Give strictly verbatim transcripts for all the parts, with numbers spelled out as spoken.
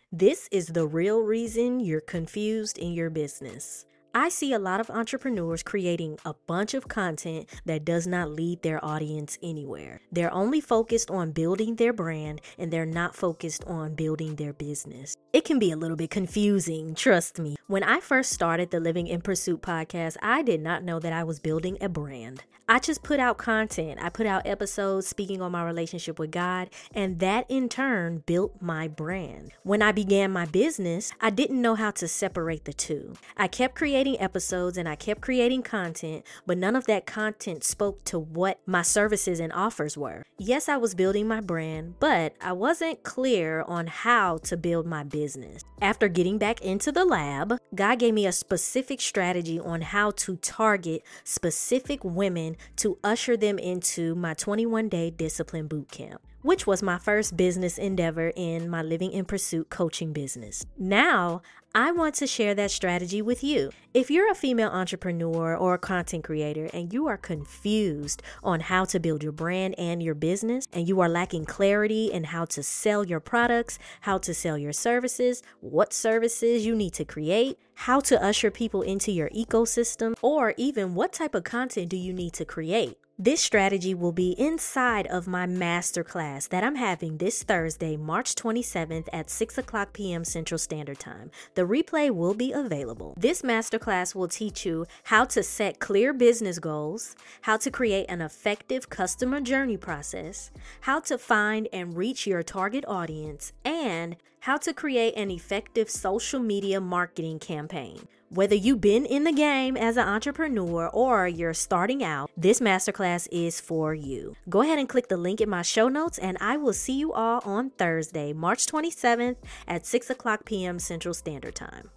This is the real reason you're confused in your business. I see a lot of entrepreneurs creating a bunch of content that does not lead their audience anywhere. They're only focused on building their brand and they're not focused on building their business. It can be a little bit confusing, trust me. When I first started the Living in Pursuit podcast, I did not know that I was building a brand. I just put out content. I put out episodes speaking on my relationship with God, and that in turn built my brand. When I began my business, I didn't know how to separate the two. I kept creating episodes and I kept creating content, but none of that content spoke to what my services and offers were. Yes, I was building my brand, but I wasn't clear on how to build my business. After getting back into the lab, God gave me a specific strategy on how to target specific women to usher them into my twenty-one day discipline bootcamp, which was my first business endeavor in my Living in Pursuit coaching business. Now, I want to share that strategy with you. If you're a female entrepreneur or a content creator and you are confused on how to build your brand and your business, and you are lacking clarity in how to sell your products, how to sell your services, what services you need to create, how to usher people into your ecosystem, or even what type of content do you need to create, this strategy will be inside of my masterclass that I'm having this Thursday, March twenty-seventh at six o'clock p.m. Central Standard Time. The replay will be available. This masterclass will teach you how to set clear business goals, how to create an effective customer journey process, how to find and reach your target audience, and how to create an effective social media marketing campaign. Whether you've been in the game as an entrepreneur or you're starting out, this masterclass is for you. Go ahead and click the link in my show notes, and I will see you all on Thursday, March twenty-seventh at six o'clock p.m. Central Standard Time.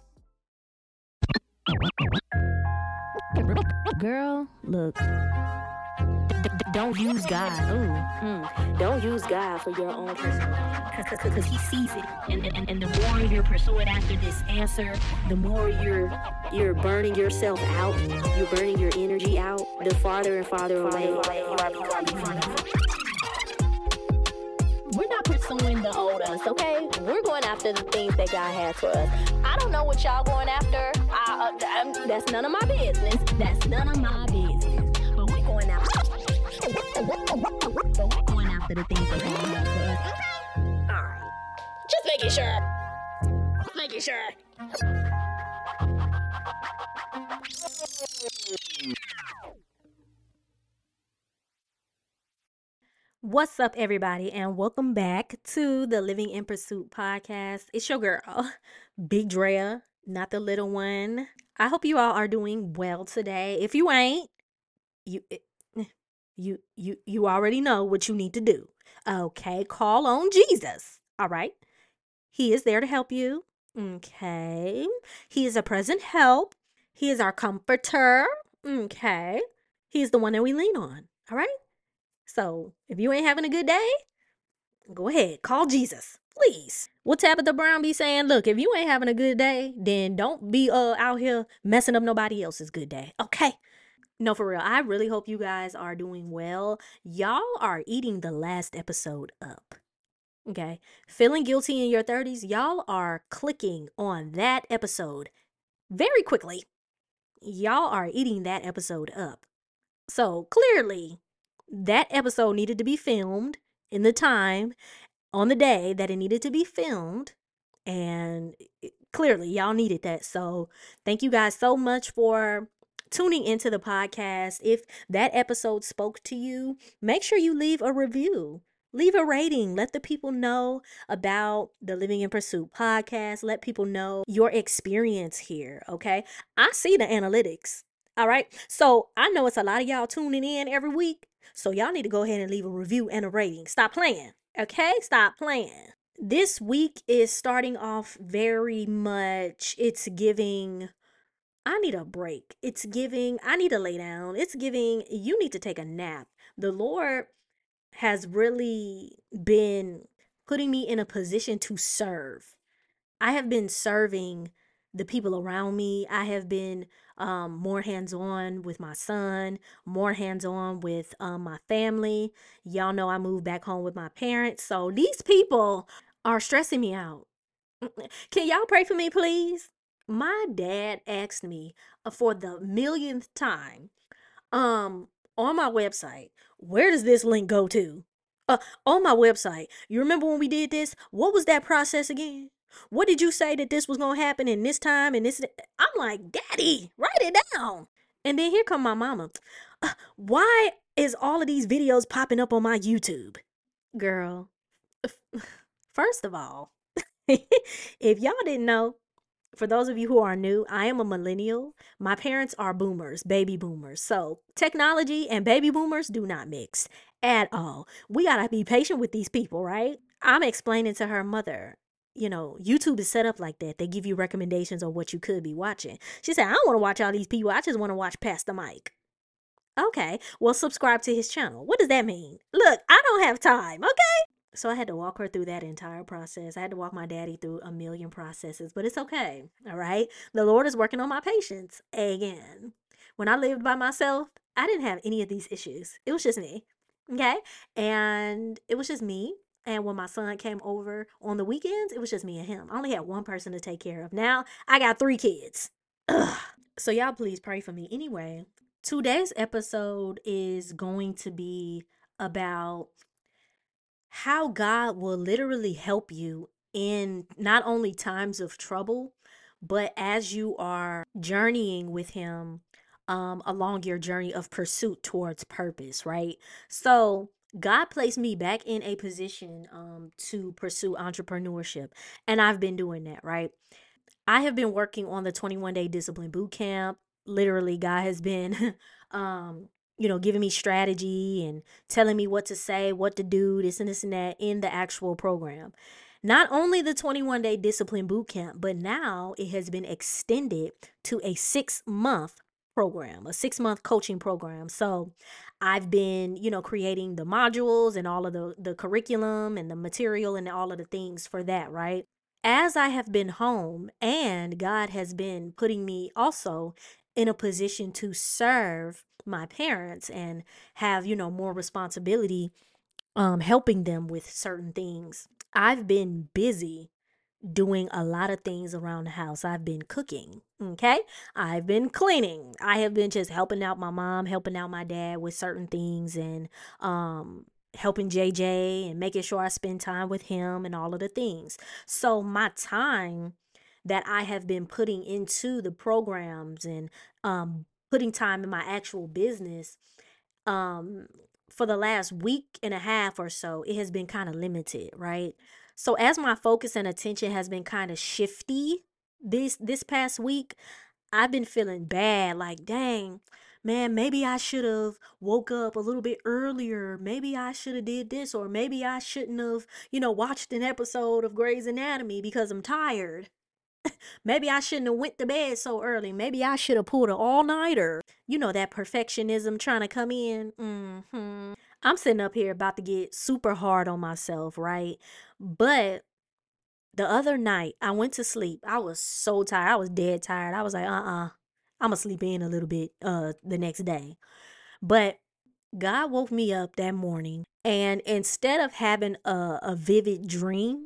Girl, look. D- d- don't use God. Ooh, mm. Don't use God for your own personal life, because He sees it. And, and and the more you're pursuing after this answer, the more you're you're burning yourself out. You're burning your energy out. The farther and farther away you are becoming. We're not pursuing the old us, okay? We're going after the things that God has for us. I don't know what y'all going after. I, uh, I'm, that's none of my business. That's none of my business. But we're going after. But we're going after the things that God has for us. Okay? All right. Just making sure. Just making sure. What's up, everybody, and welcome back to the Living in Pursuit podcast. It's your girl, Big Drea, not the little one. I hope you all are doing well today. If you ain't, you you you you already know what you need to do. Okay, call on Jesus. All right, He is there to help you. Okay, He is a present help. He is our comforter. Okay, He is the one that we lean on. All right. So if you ain't having a good day, go ahead, call Jesus, please. What Tabitha Brown be saying? Look, if you ain't having a good day, then don't be uh out here messing up nobody else's good day. Okay. No, for real. I really hope you guys are doing well. Y'all are eating the last episode up. Okay. Feeling guilty in your thirties, y'all are clicking on that episode very quickly. Y'all are eating that episode up. So clearly, that episode needed to be filmed in the time, on the day that it needed to be filmed. And clearly, y'all needed that. So thank you guys so much for tuning into the podcast. If that episode spoke to you, make sure you leave a review. Leave a rating. Let the people know about the Living in Pursuit podcast. Let people know your experience here, okay? I see the analytics, all right? So I know it's a lot of y'all tuning in every week. So y'all need to go ahead and leave a review and a rating. Stop playing, okay? Stop playing. This week is starting off very much, it's giving, I need a break. It's giving, I need to lay down. It's giving, you need to take a nap. The Lord has really been putting me in a position to serve. I have been serving the people around me. I have been um, more hands-on with my son, more hands-on with um, my family. Y'all know I moved back home with my parents. So these people are stressing me out. Can y'all pray for me, please? My dad asked me uh, for the millionth time, um, on my website, where does this link go to? Uh, on my website, you remember when we did this? What was that process again? What did you say that this was gonna happen in this time and this? I'm like, Daddy, write it down. And then here come my mama. "Uh, why is all of these videos popping up on my YouTube? Girl, first of all, if y'all didn't know, for those of you who are new, I am a millennial. My parents are boomers, baby boomers. So technology and baby boomers do not mix at all. We gotta be patient with these people, right? I'm explaining to her mother, you know, YouTube is set up like that. They give you recommendations on what you could be watching. She said, I don't want to watch all these people. I just want to watch Pastor Mike. Okay, well, subscribe to his channel. What does that mean? Look, I don't have time, okay? So I had to walk her through that entire process. I had to walk my daddy through a million processes, but it's okay. All right. The Lord is working on my patience again. When I lived by myself, I didn't have any of these issues. It was just me. Okay. And it was just me. And when my son came over on the weekends, it was just me and him. I only had one person to take care of. Now I got three kids. Ugh. So y'all please pray for me. Anyway, today's episode is going to be about how God will literally help you in not only times of trouble, but as you are journeying with Him um, along your journey of pursuit towards purpose, right? So, God placed me back in a position um, to pursue entrepreneurship, and I've been doing that, right? I have been working on the twenty-one day discipline boot camp. Literally, God has been, um, you know, giving me strategy and telling me what to say, what to do, this and this and that in the actual program. Not only the twenty-one day discipline boot camp, but now it has been extended to a six month program, a six month coaching program. So I've been, you know, creating the modules and all of the, the curriculum and the material and all of the things for that, right? As I have been home and God has been putting me also in a position to serve my parents and have, you know, more responsibility um helping them with certain things. I've been busy doing a lot of things around the house. I've been cooking, okay? I've been cleaning. I have been just helping out my mom, helping out my dad with certain things and um helping J J and making sure I spend time with him and all of the things. So my time that I have been putting into the programs and um putting time in my actual business um for the last week and a half or so, it has been kind of limited, right? So as my focus and attention has been kind of shifty this this past week, I've been feeling bad, like, dang, man, maybe I should have woke up a little bit earlier. Maybe I should have did this, or maybe I shouldn't have, you know, watched an episode of Grey's Anatomy because I'm tired. Maybe I shouldn't have went to bed so early. Maybe I should have pulled an all-nighter. You know that perfectionism trying to come in. hmm I'm sitting up here about to get super hard on myself, right? But the other night, I went to sleep. I was so tired. I was dead tired. I was like, uh-uh. I'm gonna sleep in a little bit uh the next day. But God woke me up that morning, and instead of having a, a vivid dream,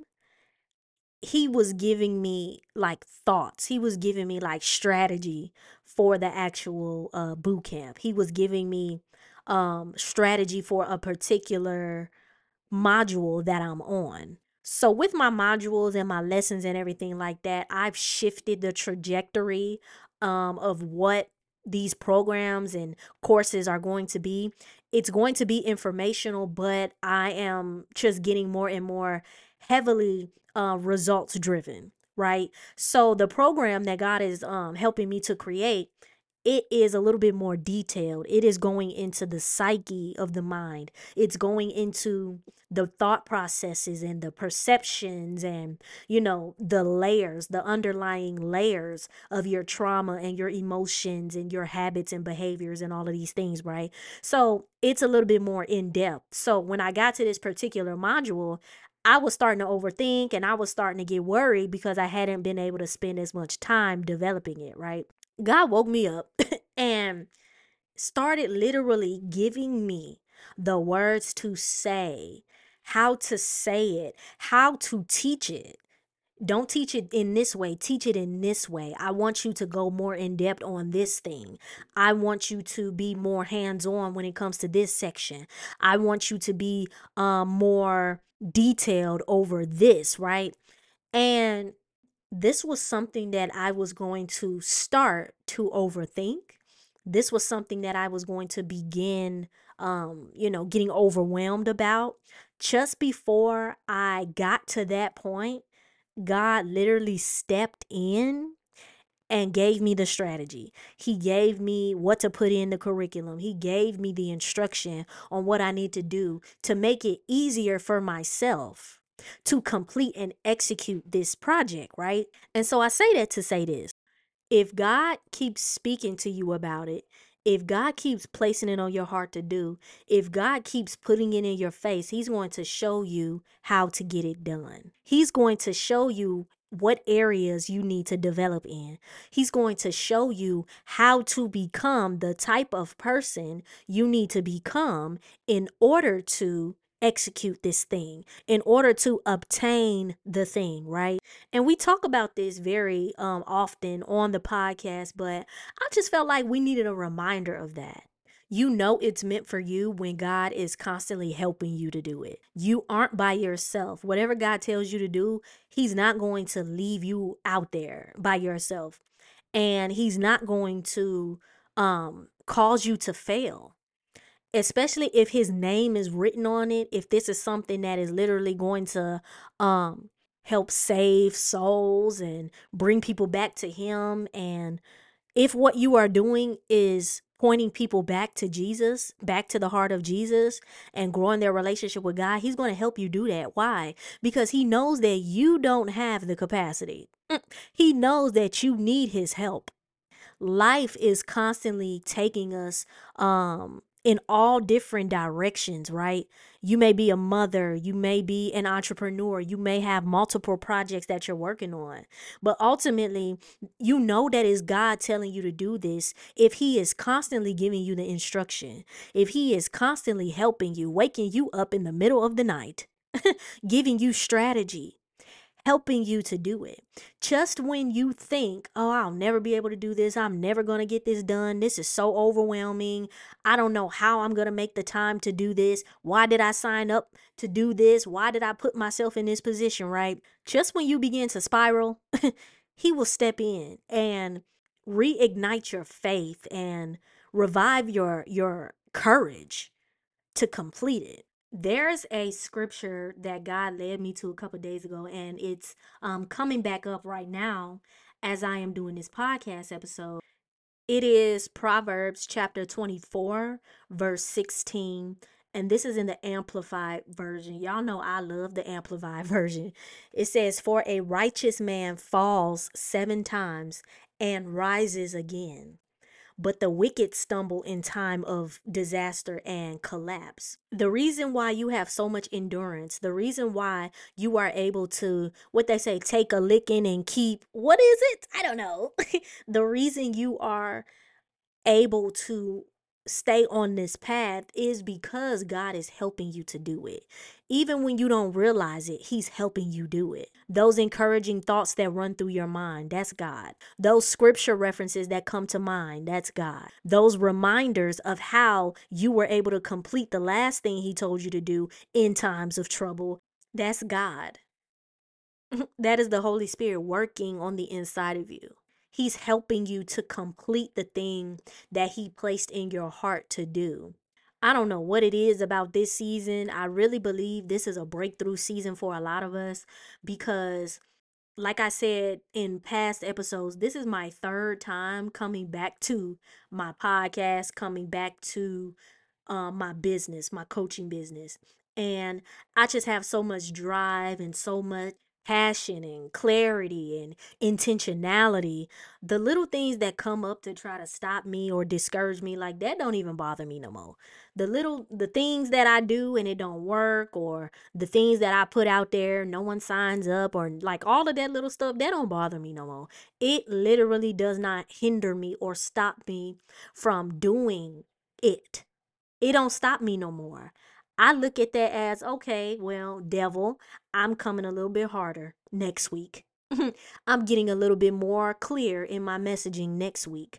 he was giving me like thoughts. He was giving me like strategy for the actual uh boot camp. He was giving me um strategy for a particular module that I'm on. So with my modules and my lessons and everything like that, I've shifted the trajectory um, of what these programs and courses are going to be. It's going to be informational, but I am just getting more and more heavily uh, results driven, right? So the program that God is um, helping me to create, it is a little bit more detailed. It is going into the psyche of the mind. It's going into the thought processes and the perceptions and, you know, the layers, the underlying layers of your trauma and your emotions and your habits and behaviors and all of these things, right? So it's a little bit more in depth. So when I got to this particular module, I was starting to overthink and I was starting to get worried because I hadn't been able to spend as much time developing it, right? God woke me up and started literally giving me the words to say, how to say it, how to teach it. Don't teach it in this way. Teach it in this way. I want you to go more in depth on this thing. I want you to be more hands on when it comes to this section. I want you to be um, more detailed over this, right? And this was something that I was going to start to overthink. This was something that I was going to begin, um, you know, getting overwhelmed about. Just before I got to that point, God literally stepped in and gave me the strategy. He gave me what to put in the curriculum. He gave me the instruction on what I need to do to make it easier for myself to complete and execute this project, right? And so I say that to say this. If God keeps speaking to you about it, if God keeps placing it on your heart to do, if God keeps putting it in your face, He's going to show you how to get it done. He's going to show you what areas you need to develop in. He's going to show you how to become the type of person you need to become in order to execute this thing, in order to obtain the thing, right? And we talk about this very um often on the podcast, but I just felt like we needed a reminder of that. You know it's meant for you when God is constantly helping you to do it. You aren't by yourself. Whatever God tells you to do, He's not going to leave you out there by yourself. And He's not going to um cause you to fail, especially if his name is written on it. If this is something that is literally going to um help save souls and bring people back to him, and if what you are doing is pointing people back to Jesus, back to the heart of Jesus, and growing their relationship with God, He's going to help you do that. Why? Because He knows that you don't have the capacity. Mm. He knows that you need His help. Life is constantly taking us um in all different directions, right? You may be a mother, you may be an entrepreneur, you may have multiple projects that you're working on. But ultimately, you know that is God telling you to do this if He is constantly giving you the instruction, if He is constantly helping you, waking you up in the middle of the night, giving you strategy, helping you to do it. Just when you think, oh, I'll never be able to do this, I'm never going to get this done, this is so overwhelming, I don't know how I'm going to make the time to do this, why did I sign up to do this, why did I put myself in this position, right? Just when you begin to spiral, He will step in and reignite your faith and revive your your courage to complete it. There's a scripture that God led me to a couple days ago, and it's um, coming back up right now as I am doing this podcast episode. It is Proverbs chapter twenty-four, verse sixteen. And this is in the Amplified version. Y'all know I love the Amplified version. It says, "For a righteous man falls seven times and rises again, but the wicked stumble in time of disaster and collapse." The reason why you have so much endurance, the reason why you are able to, what they say, take a licking and keep, what is it? I don't know. The reason you are able to stay on this path is because God is helping you to do it. Even when you don't realize it, He's helping you do it. Those encouraging thoughts that run through your mind, that's God. Those scripture references that come to mind, that's God. Those reminders of how you were able to complete the last thing He told you to do in times of trouble, that's God. That is the Holy Spirit working on the inside of you. He's helping you to complete the thing that He placed in your heart to do. I don't know what it is about this season. I really believe this is a breakthrough season for a lot of us because, like I said in past episodes, this is my third time coming back to my podcast, coming back to um, my business, my coaching business. And I just have so much drive and so much passion and clarity and intentionality. The little things that come up to try to stop me or discourage me, like that don't even bother me no more. The little the things that I do and it don't work, or the things that I put out there, no one signs up, or like all of that little stuff, that don't bother me no more. It literally does not hinder me or stop me from doing it. It don't stop me no more. I look at that as, okay, well, devil, I'm coming a little bit harder next week. I'm getting a little bit more clear in my messaging next week.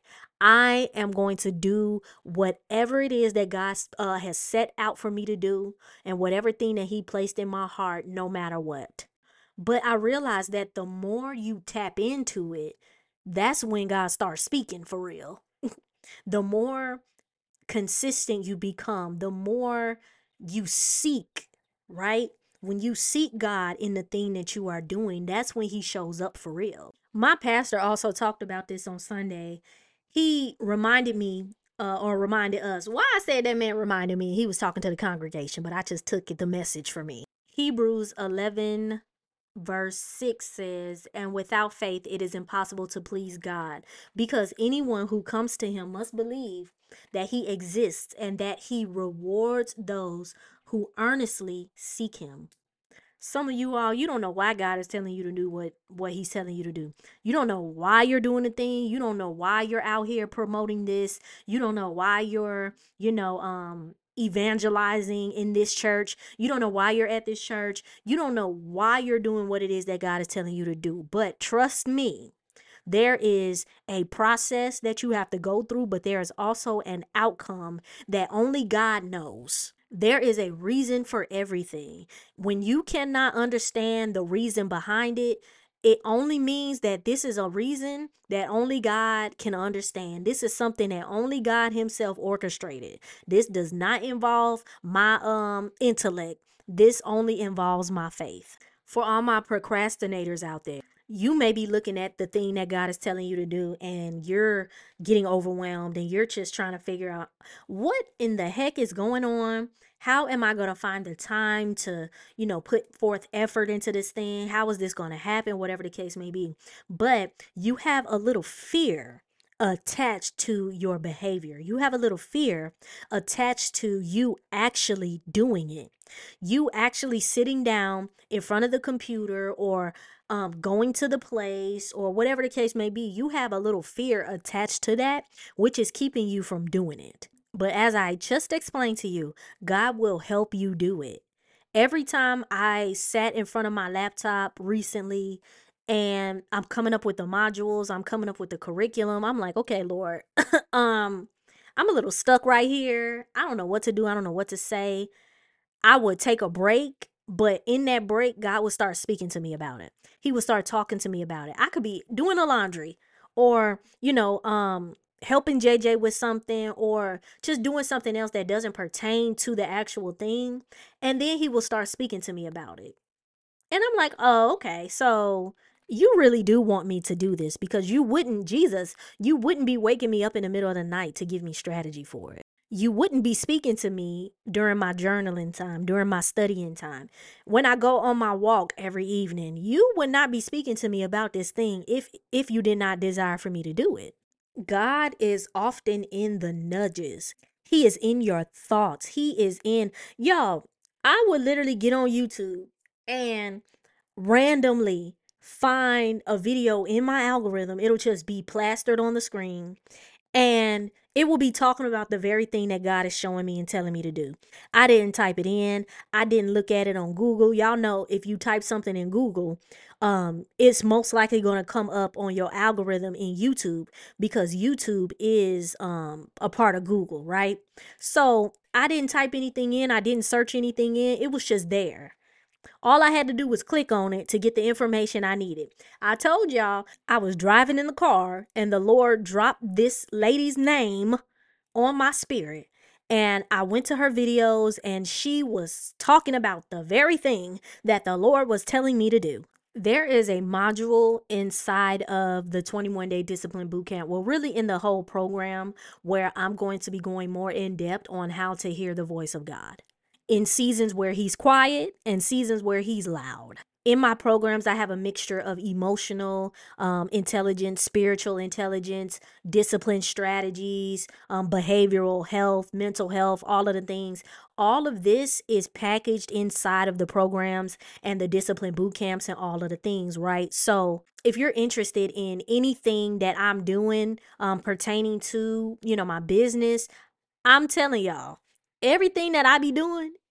I am going to do whatever it is that God uh, has set out for me to do, and whatever thing that He placed in my heart, no matter what. But I realize that the more you tap into it, that's when God starts speaking for real. The more consistent you become, the more you seek, right? When you seek God in the thing that you are doing, that's when He shows up for real. My pastor also talked about this on Sunday. He reminded me, uh, or reminded us. Why I said that man reminded me, he was talking to the congregation, but I just took it the message for me. Hebrews eleven verse six says, and without faith it is impossible to please God, because anyone who comes to Him must believe that He exists and that He rewards those who earnestly seek Him. Some of you all, you don't know why God is telling you to do what what He's telling you to do. You don't know why you're doing the thing. You don't know why you're out here promoting this. You don't know why you're, you know, um evangelizing in this church. You don't know why you're at this church. You don't know why you're doing what it is that God is telling you to do. But trust me, there is a process that you have to go through, but there is also an outcome that only God knows. There is a reason for everything. When you cannot understand the reason behind it, it only means that this is a reason that only God can understand. This is something that only God Himself orchestrated. This does not involve my um intellect. This only involves my faith. For all my procrastinators out there, you may be looking at the thing that God is telling you to do and you're getting overwhelmed and you're just trying to figure out what in the heck is going on. How am I going to find the time to, you know, put forth effort into this thing? How is this going to happen? Whatever the case may be. But you have a little fear attached to your behavior. You have a little fear attached to you actually doing it. You actually sitting down in front of the computer or um, going to the place or whatever the case may be. You have a little fear attached to that, which is keeping you from doing it. But as I just explained to you, God will help you do it. Every time I sat in front of my laptop recently and I'm coming up with the modules, I'm coming up with the curriculum, I'm like, okay, Lord, um, I'm a little stuck right here. I don't know what to do. I don't know what to say. I would take a break, but in that break, God would start speaking to me about it. He would start talking to me about it. I could be doing the laundry or, you know, um, helping J J with something or just doing something else that doesn't pertain to the actual thing. And then he will start speaking to me about it. And I'm like, oh, okay. So you really do want me to do this because you wouldn't, Jesus, you wouldn't be waking me up in the middle of the night to give me strategy for it. You wouldn't be speaking to me during my journaling time, during my studying time. When I go on my walk every evening, you would not be speaking to me about this thing if if you did not desire for me to do it. God is often in the nudges. He is in your thoughts. He is in, y'all, I would literally get on YouTube and randomly find a video in my algorithm. It'll just be plastered on the screen and it will be talking about the very thing that God is showing me and telling me to do. I didn't type it in. I didn't look at it on Google. Y'all know if you type something in Google, um, it's most likely going to come up on your algorithm in YouTube because YouTube is um, a part of Google, right? So I didn't type anything in. I didn't search anything in. It was just there. All I had to do was click on it to get the information I needed. I told y'all I was driving in the car and the Lord dropped this lady's name on my spirit. And I went to her videos and she was talking about the very thing that the Lord was telling me to do. There is a module inside of the twenty-one day discipline bootcamp. Well, really in the whole program where I'm going to be going more in depth on how to hear the voice of God in seasons where he's quiet and seasons where he's loud. In my programs, I have a mixture of emotional um, intelligence, spiritual intelligence, discipline strategies, um, behavioral health, mental health, all of the things. All of this is packaged inside of the programs and the discipline boot camps and all of the things, right? So if you're interested in anything that I'm doing um, pertaining to, you know, my business, I'm telling y'all, everything that I be doing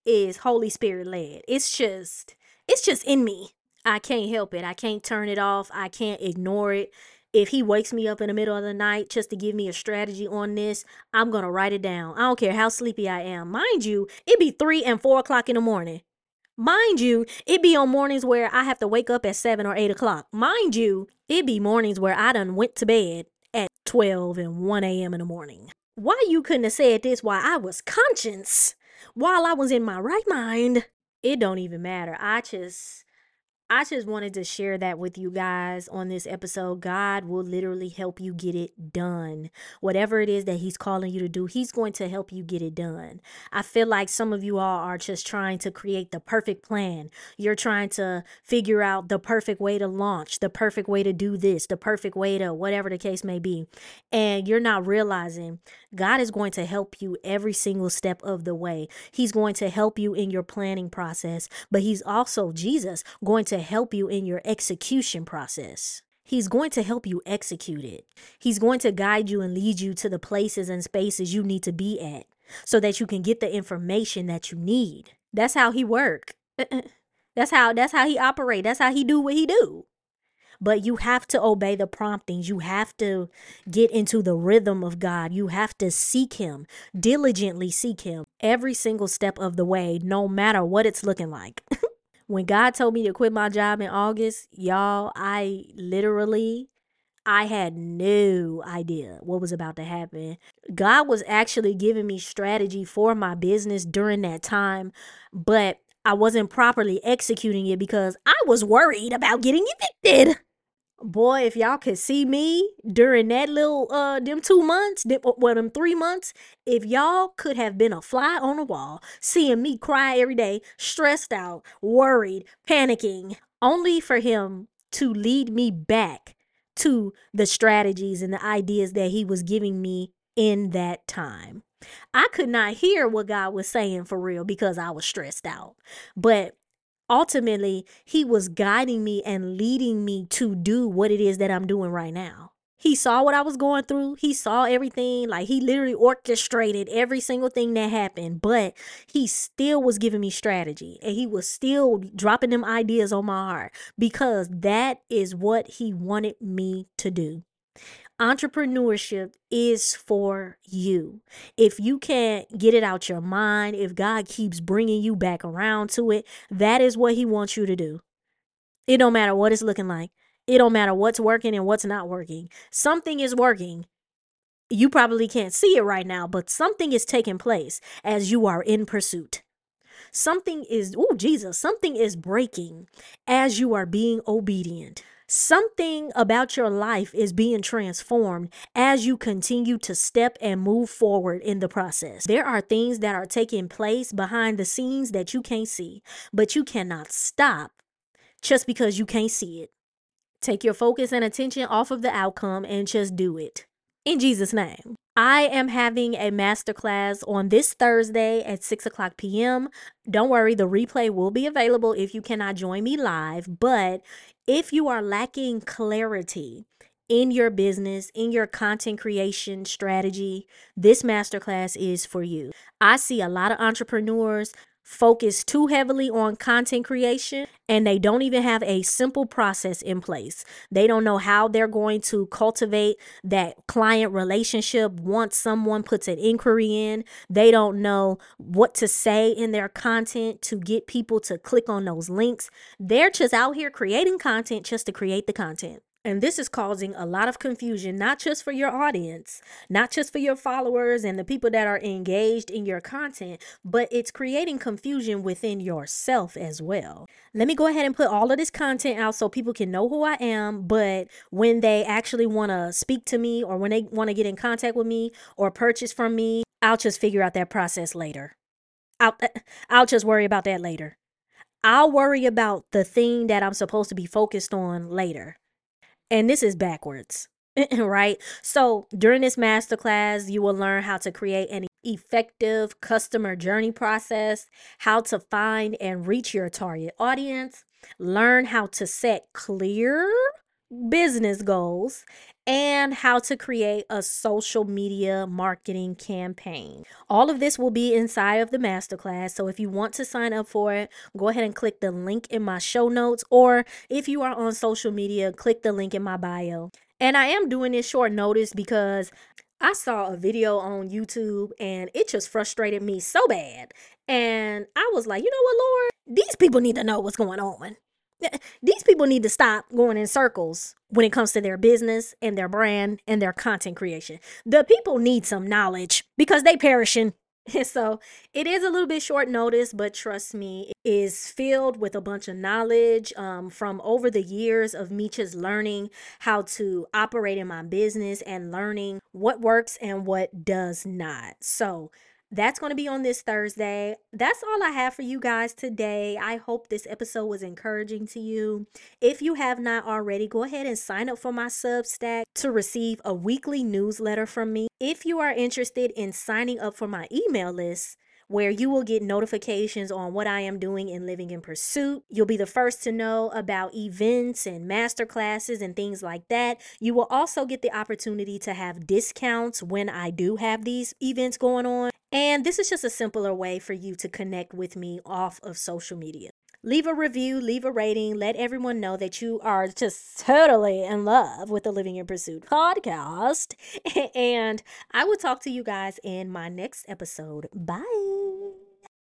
is Holy Spirit led. It's just, it's just in me. I can't help it. I can't turn it off. I can't ignore it. If he wakes me up in the middle of the night just to give me a strategy on this, I'm going to write it down. I don't care how sleepy I am. Mind you, it be three and four o'clock in the morning. Mind you, it be on mornings where I have to wake up at seven or eight o'clock. Mind you, it be mornings where I done went to bed at twelve and one a.m. in the morning. Why you couldn't have said this while I was conscious, while I was in my right mind? It don't even matter. I just I just wanted to share that with you guys on this episode. God will literally help you get it done. Whatever it is that he's calling you to do, he's going to help you get it done. I feel like some of you all are just trying to create the perfect plan. You're trying to figure out the perfect way to launch, the perfect way to do this, the perfect way to whatever the case may be. And you're not realizing God is going to help you every single step of the way. He's going to help you in your planning process, but he's also, Jesus, going to help you in your execution process. He's going to help you execute it. He's going to guide you and lead you to the places and spaces you need to be at so that you can get the information that you need. That's how he work. That's how that's how he operate. That's how he do what he do. But you have to obey the promptings. You have to get into the rhythm of God. You have to seek him, diligently seek him every single step of the way, no matter what it's looking like. When God told me to quit my job in August, y'all, I literally, I had no idea what was about to happen. God was actually giving me strategy for my business during that time, but I wasn't properly executing it because I was worried about getting evicted. Boy, if y'all could see me during that little, uh, them two months, them, well, them three months, if y'all could have been a fly on the wall, seeing me cry every day, stressed out, worried, panicking, only for him to lead me back to the strategies and the ideas that he was giving me in that time. I could not hear what God was saying for real because I was stressed out. But ultimately, he was guiding me and leading me to do what it is that I'm doing right now. He saw what I was going through. He saw everything. Like, he literally orchestrated every single thing that happened, but he still was giving me strategy and he was still dropping them ideas on my heart because that is what he wanted me to do. Entrepreneurship is for you. If you can't get it out your mind, if God keeps bringing you back around to it, that is what he wants you to do. It don't matter what it's looking like. It don't matter what's working and what's not working. Something is working. You probably can't see it right now, but something is taking place as you are in pursuit. Something is, oh, Jesus, something is breaking as you are being obedient. Something about your life is being transformed as you continue to step and move forward in the process. There are things that are taking place behind the scenes that you can't see, but you cannot stop just because you can't see it. Take your focus and attention off of the outcome and just do it. In Jesus' name. I am having a masterclass on this Thursday at six o'clock p.m. Don't worry, the replay will be available if you cannot join me live. But if you are lacking clarity in your business, in your content creation strategy, this masterclass is for you. I see a lot of entrepreneurs focus too heavily on content creation and they don't even have a simple process in place. They don't know how they're going to cultivate that client relationship once someone puts an inquiry in. They don't know what to say in their content to get people to click on those links. They're just out here creating content just to create the content. And this is causing a lot of confusion, not just for your audience, not just for your followers and the people that are engaged in your content, but it's creating confusion within yourself as well. Let me go ahead and put all of this content out so people can know who I am. But when they actually want to speak to me or when they want to get in contact with me or purchase from me, I'll just figure out that process later. I'll, I'll just worry about that later. I'll worry about the thing that I'm supposed to be focused on later. And this is backwards, right? So during this masterclass, you will learn how to create an effective customer journey process, how to find and reach your target audience, learn how to set clear business goals, and how to create a social media marketing campaign. All of this will be inside of the masterclass. So if you want to sign up for it, go ahead and click the link in my show notes, or if you are on social media, click the link in my bio. And I am doing this short notice because I saw a video on YouTube and it just frustrated me so bad. And I was like, you know what, Lord? These people need to know what's going on. These people need to stop going in circles when it comes to their business and their brand and their content creation. The people need some knowledge because they perishing. So it is a little bit short notice, but trust me, it is filled with a bunch of knowledge um, from over the years of me just learning how to operate in my business and learning what works and what does not. So that's going to be on this Thursday. That's all I have for you guys today. I hope this episode was encouraging to you. If you have not already, go ahead and sign up for my Substack to receive a weekly newsletter from me. If you are interested in signing up for my email list, where you will get notifications on what I am doing in Living in Pursuit. You'll be the first to know about events and masterclasses and things like that. You will also get the opportunity to have discounts when I do have these events going on. And this is just a simpler way for you to connect with me off of social media. Leave a review, leave a rating, let everyone know that you are just totally in love with the Living in Pursuit podcast. And I will talk to you guys in my next episode. Bye.